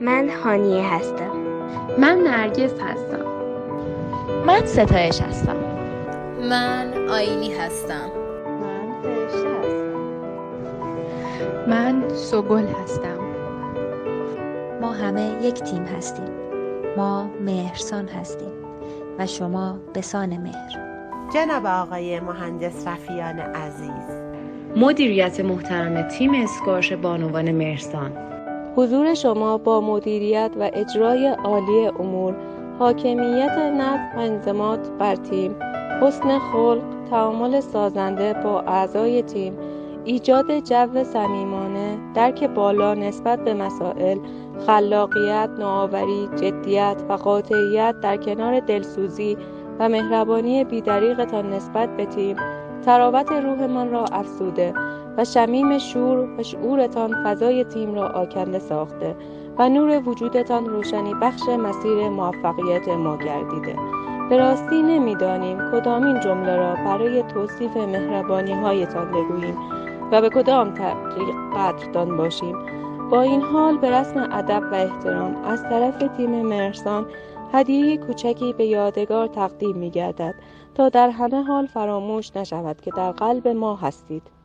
من هانیه هستم. من نرگس هستم. من ستایش هستم. من آیلی هستم. من فرشته هستم. من سوگل هستم. ما همه یک تیم هستیم. ما مهرسان هستیم و شما بسان مهر. جناب آقای مهندس رفیعان عزیز، مدیریت محترم تیم اسکورش بانوان مهرسان، حضور شما با مدیریت و اجرای عالی امور، حاکمیت نظم و انضباط بر تیم، حسن خلق، تعامل سازنده با اعضای تیم، ایجاد جو صمیمانه، درک بالا نسبت به مسائل، خلاقیت، نوآوری، جدیت و قاطعیت در کنار دلسوزی و مهربانی بی‌دریغتان نسبت به تیم، تراوت روحمان را افزوده و شمیم شور و شعورتان فضای تیم را آکنده ساخته و نور وجودتان روشنی بخش مسیر موفقیت ما گردیده. به راستی نمی‌دانیم کدامین جمله را برای توصیف مهربانی‌هایتان بگوییم و به کدام طریق قدردان باشیم. با این حال به رسم ادب و احترام از طرف تیم مهرسان هدیه کوچکی به یادگار تقدیم می‌گردد تا در همه حال فراموش نشود که در قلب ما هستید.